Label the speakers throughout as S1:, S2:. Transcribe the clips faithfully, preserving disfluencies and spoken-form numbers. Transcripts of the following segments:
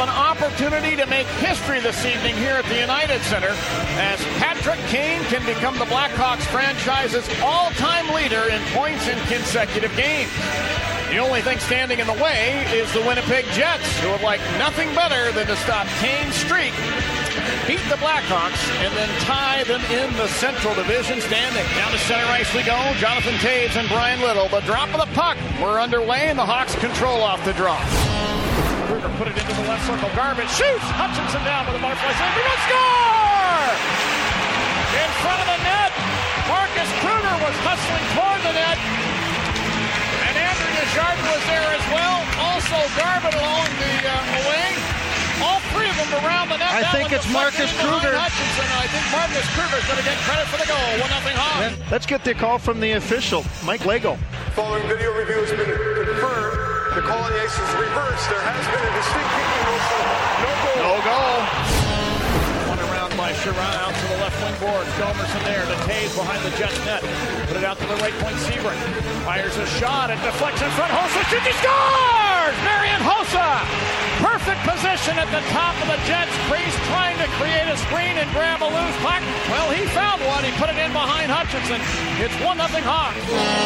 S1: an opportunity to make history this evening here at the United Center as Patrick Kane can become the Blackhawks franchise's all-time leader in points in consecutive games. The only thing standing in the way is the Winnipeg Jets, who would like nothing better than to stop Kane's streak, beat the Blackhawks, and then tie them in the Central Division standing. Down to center ice we go. Jonathan Toews and Brian Little. The drop of the puck. We're underway, and the Hawks control off the draw. Kruger put it into the left circle. Garbage shoots. Hutchinson down with a butterfly save. They're going to score! In front of the net. Marcus Kruger was hustling toward the net. And Andrew Desjardins was there as well. Also Garbutt along the uh, wing. All three of them around the net.
S2: I think it's Marcus Kruger.
S1: Hutchinson. I think Marcus Kruger's going to get credit for the goal. one nothing Hawks.
S2: Let's get the call from the official, Mike Lego.
S3: Following video review has been confirmed. The call on the ice is reversed. There has been a distinct kicking motion. No goal.
S1: No goal. One around by Chiarot out to the left wing board. Hjalmarsson there to Toews behind the Jets net. Put it out to the right point. Seabrook fires a shot. It deflects in front. Hossa shoots. He scores! Marian Hossa. Perfect position at the top of the Jets crease, trying to create a screen and grab a loose puck. Well, he found one. He put it in behind Hutchinson. It's one nothing Hawks.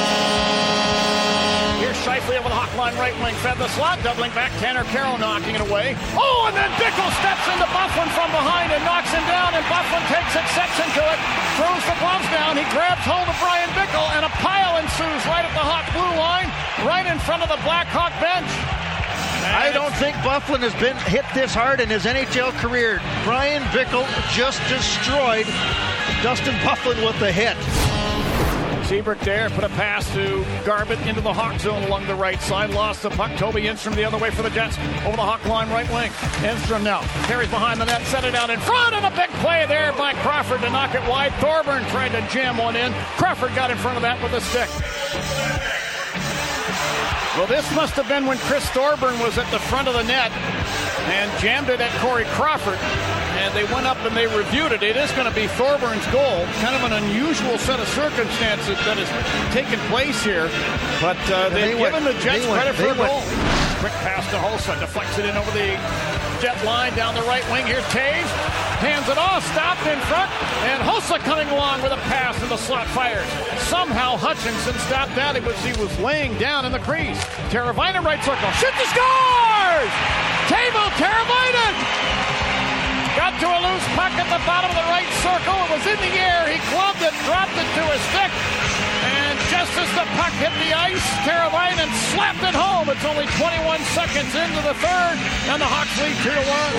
S1: Here's Scheifele over the Hawk line right wing. Fed the slot, doubling back. Tanner Carroll knocking it away. Oh, and then Bickell steps into Byfuglien from behind and knocks him down, and Byfuglien takes exception to it. Throws the gloves down. He grabs hold of Brian Bickell, and a pile ensues right at the Hawk blue line, right in front of the Blackhawk bench.
S2: I don't think Byfuglien has been hit this hard in his N H L career. Brian Bickell just destroyed Dustin Byfuglien with the hit.
S1: Seabrook there, put a pass to Garbutt into the Hawk zone along the right side. Lost the puck. Toby Enstrom the other way for the Jets. Over the Hawk line right wing. Enstrom now carries behind the net, set it out in front, and a big play there by Crawford to knock it wide. Thorburn tried to jam one in. Crawford got in front of that with a stick. Well, this must have been when Chris Thorburn was at the front of the net and jammed it at Corey Crawford. And they went up and they reviewed it. It is going to be Thorburn's goal. Kind of an unusual set of circumstances that has taken place here. But uh, they've they given the Jets credit for a goal. Quick pass to Hossa. Deflects it in over the Jet line down the right wing. Here's Toews. Hands it off. Stopped in front. And Hossa coming along with a pass and the slot fires. Somehow Hutchinson stopped that. It was, he was laying down in the crease. Teravainen right circle. Shoots and scores! Teuvo Teravainen! Got to a loose puck at the bottom of the right circle. It was in the air. He gloved it, dropped it to his stick. And just as the puck hit the ice, Teravainen slapped it home. It's only twenty-one seconds into the third, and the Hawks lead two to one.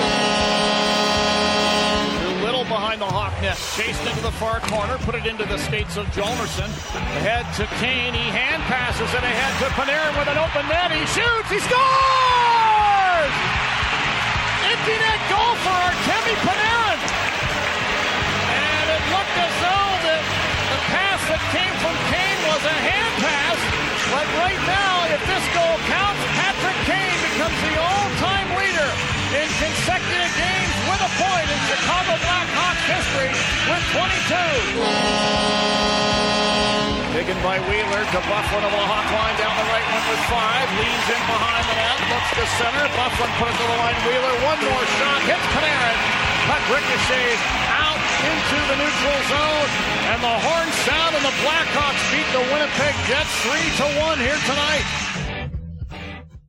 S1: Too little behind the Hawk net. Chased into the far corner, put it into the skates of Hjalmarsson. Ahead to Kane. He hand passes it ahead to Panarin with an open net. He shoots. He scores! Empty net goal for Artemi Panarin. And it looked as though the, the pass that came from Kane was a hand pass. But right now, if this goal counts, Patrick Kane becomes the all-time leader in consecutive games with a point in Chicago Blackhawks history with twenty-two. Taken by Wheeler to Byfuglien over the Hawk line down the right one with five. Leans in behind the net, looks to center. Byfuglien put it to the line. Wheeler, one more shot, hits Panarin. Puck ricochets out into the neutral zone. And the horns sound, and the Blackhawks beat the Winnipeg Jets three to one here tonight.